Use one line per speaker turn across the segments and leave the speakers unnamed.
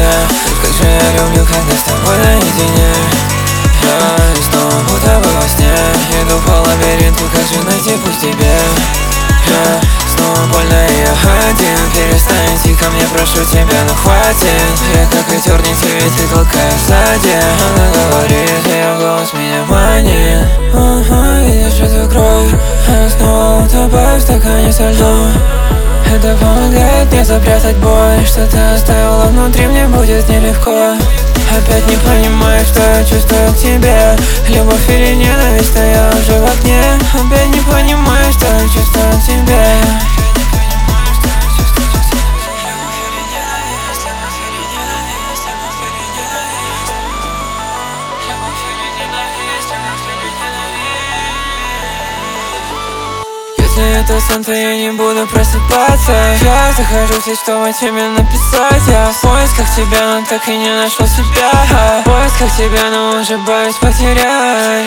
я, как же я люблю, когда с тобой наедине. Я снова будто бы во сне, иду по лабиринту, как же найти путь к тебе. Я снова больно, и я один. Перестань идти ко мне, прошу тебя, ну хватит. Я как ветер не ведь и толкаю сзади. Она говорит, ее голос меня манит. Видишь эту кровь, я снова утопаю в стакане со льдом. Это помогает мне запрятать боль, что ты оставила внутри, мне будет нелегко. Опять не понимаю, что я чувствую к тебе. Любовь или ненависть, но я уже в окне. Опять не понимаю, что я чувствую к тебе. Если это сон, то я не буду просыпаться. Я захожу в сеть, чтобы тебе написать. Я в поисках тебя, но так и не нашел себя. В поисках тебя, но уже боюсь потерять.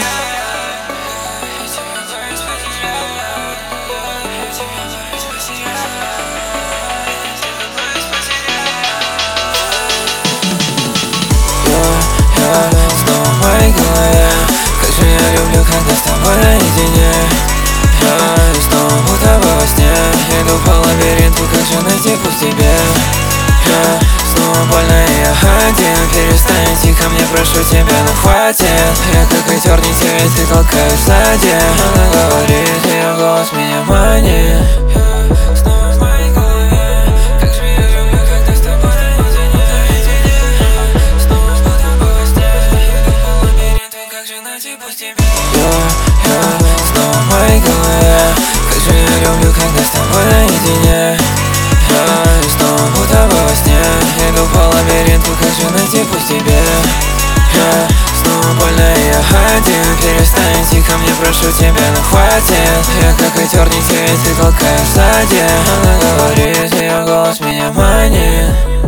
Я снова в моей голове. Как же я люблю, когда с тобой наедине. Я снова будто бы во сне, иду по лабиринту, как же найти путь к тебе. Я снова больно, и я один. Перестань идти ко мне, прошу тебя, ну хватит. Я как ветер не ведь и толкаю сзади. Она говорит, ее голос меня манит. Я снова в моей голове. Как же я люблю, когда с тобой наедине. Снова будто бы во сне, иду по лабиринту, как же найти путь к тебе. Я снова в моей голове. Как же я люблю, когда с тобой наедине. Я снова будто бы во сне, иду по лабиринту, как же найти путь к тебе. Я снова больно, и я один. Перестань идти ко мне, прошу тебя, ну хватит. Я как ветер не ведь и толкаю сзади. Она говорит, ее голос меня манит.